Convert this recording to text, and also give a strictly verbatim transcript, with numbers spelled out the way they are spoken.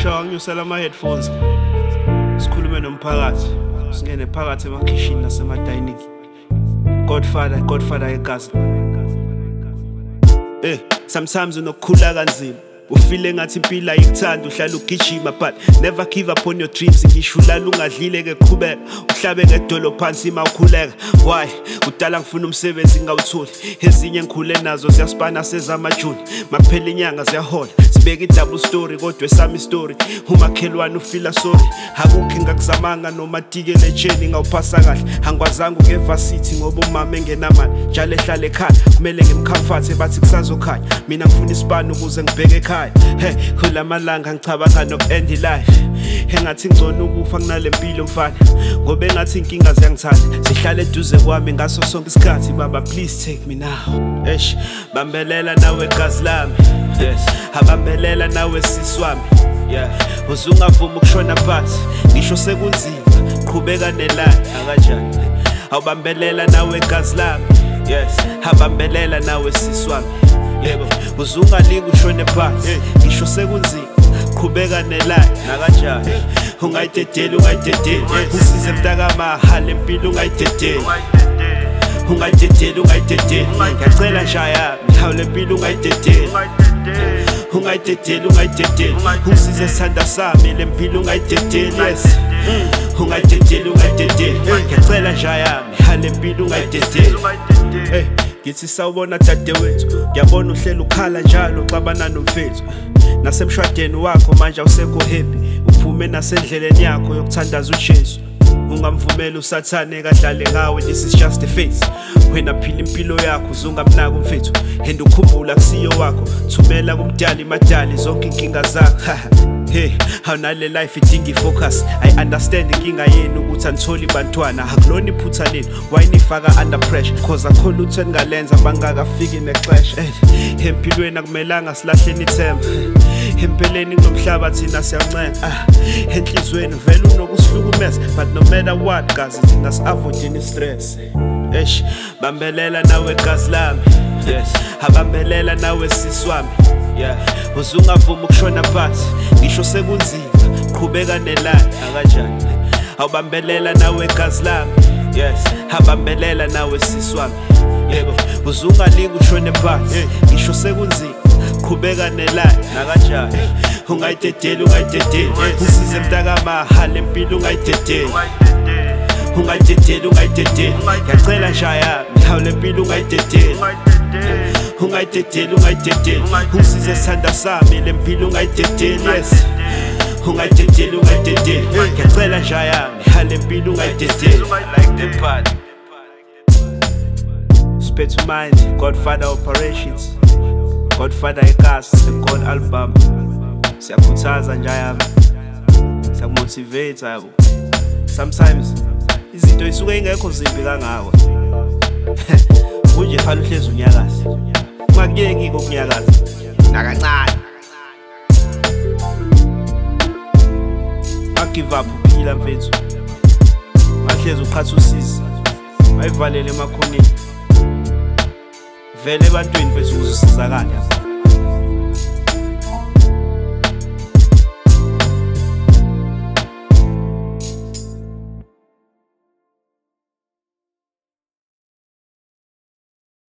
Shawa nginyusela ama-headphones sikhulume nomphakathi singene phakathi emakhishini nasemadining. Godfather Godfather egazi. Eh sometimes unokukhula kanzima ufile ngathi impilo ayikuthanda uhlala ugijima but never give up on your dreams. Ngisho ulala ungadlile ke qhubeka uhlabe ngedolo phansi mawukhuleka. Why udala ngifuna umsebenzi ngawutholi ezinye ngikhule nazo ziyasipana sezamajuni maphela inyanga ziyahola sibeka i-double story kodwa esami story umakhelwane ufila sorry akukho ngakuzamanga noma tike lecheni ngawuphasa kahle angikwazanga ukevasithi ngoba umama engenamali njalo ehlala ekhaya kumele ngimcomforte bathi kusazokhanya mina ngifuna isibani ukuze ngibheke ekhaya. Hey kulamalanga ngicabanga noku-end life engathi ngcono ukufa kunalempilo mfana ngoba engathi inkinga ziyangithanda zihlale eduze kwami ngaso sonke isikhathi. Baba please take me now. Eish bambelela nawe gazi lami. Yes abambelela nawe siswami. Yeah uzungavuma ukushona phansi ngisho sekunzima qhubeka neline akanjani awubambelela nawe gazi lami. Yes abambelela nawe siswami. Yebo uzungalinga ushone phansi ngisho sekunzima qhubeka neline nakanjani ungayidedeli ungayidedeli usize mntakamahala empilo ungayidedeli ungayidedeli ungayidedeli ngiyacela njaya mhlawumbe lempilo ungayidedeli ungayidedeli ungayidedeli usize sithanda sami lempilo ungayidedeli. Yes ungayidedeli ungayidedeli ngiyacela njaya mhlawumbe lempilo ungayidedeli. Eh ngithi sawubona dadewethu ngiyabona uhlela ukhala njalo xabana nomfethu nasemshwadeni wakho manje awusekho happy uphume nasendleleni yakho yokuthandaza uJesu. Ungamvumela usathane kadlale ngawe this is just a phase wena phila impilo yakho uzungamnaka umfethu and ukhumbula kusiyo wakho thumela kumdali madali zonke inkinga zakho. Hey awunale life idinga ifocus I understand inkinga yenu ukuthi anitholi bantwana akulona iphutha leni why nifaka under pressure cause akho lutho engalenza bangakafiki nexesha. Empilweni akumelanga silahleni ithemba empeleni kunomhlaba thina siyancenga enhlizweni vele unokusihlukumeza but no matter what guys thina si-avoid stress. Eish bambelela nawe gazi lami. Yes abambelela nawe siswami. Yeah uzungavuma ukushona phansi ngisho sekunzima qhubeka neline akanjani awubambelela nawe gazi lami. Yes abambelela nawe siswami. Yebo uzungalinga ushone phansi ngisho sekunzima qhubeka neline nakanjani ungayidedeli ungayidedeli usize mntakamahala empilo ungayidedeli ungayidedeli ungayidedeli ngiyacela njaya mhlawumbe lempilo ungayidedeli ungayidedeli ungayidedeli usize sithanda sami lempilo ungayidedeli. Yes ungayidedeli ungayidedeli ngiyacela njaya mhlawumbe lempilo ungayidedeli. Like the part Spare to Mind Godfather Operations Godfather egazi the God album siyakhuthaza njaya siyakumotivate yabo sometimes izinto isuke ingekho zimbi kangako kunje fana uhlezi unyakaza ungakuyeki kokunyakaza nakancane give up uphila mfethu mahlezi uqhatha usizi mayivalele emakhoneni vele ebantwini mfethu uzusizakala.